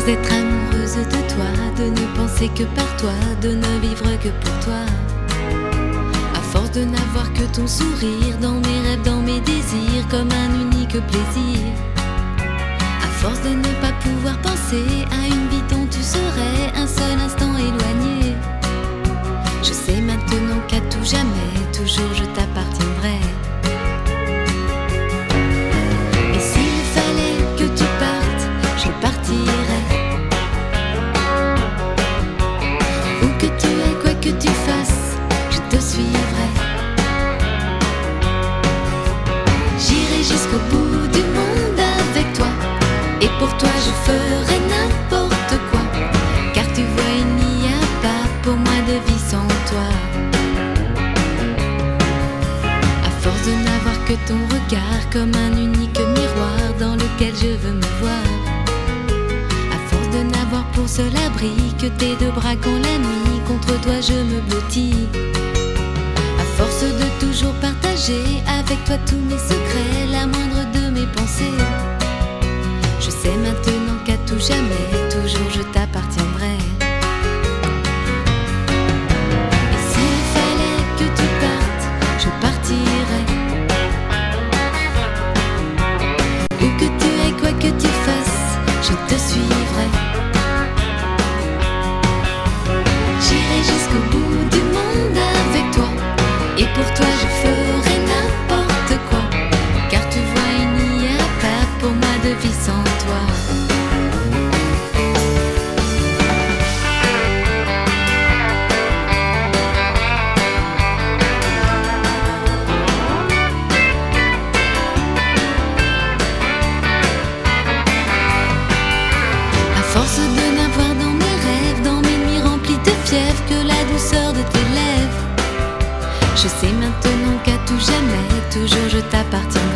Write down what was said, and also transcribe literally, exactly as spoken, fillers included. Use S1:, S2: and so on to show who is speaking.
S1: force d'être amoureuse de toi, de ne penser que par toi, de ne vivre que pour toi. À force de n'avoir que ton sourire dans mes rêves, dans mes désirs, comme un unique plaisir. À force de ne pas pouvoir penser à une vie dont tu serais un seul instant éloigné. Je sais maintenant qu'à tout jamais, toujours je t'appartiendrai. Et s'il fallait que tu partes, je partirais. Où que tu ailles, quoi que tu fasses, je te suivrai. J'irai jusqu'au bout du monde avec toi, et pour toi je ferai n'importe quoi. Car tu vois, il n'y a pas pour moi de vie sans toi. À force de n'avoir que ton regard, comme un unique miroir dans lequel je veux me voir. À force de n'avoir pour seul abri que tes deux bras quand la nuit contre toi je me blottis. À force de toujours partager avec toi tous mes secrets, la moindre de mes pensées. Je sais maintenant qu'à tout jamais, toujours je t'appartiendrai. Et s'il fallait que tu partes, je partirais. Où que tu ailles, quoi que tu fasses, je te suivrai. J'irai jusqu'au bout du monde avec toi, et pour toi je ferai n'importe quoi. Car tu vois, il n'y a pas pour moi de vie sans toi. À force de n'avoir dans mes rêves, dans mes nuits remplies de fièvre, que la douceur de tes lèvres, je sais maintenant qu'à tout jamais, toujours je t'appartiendrai.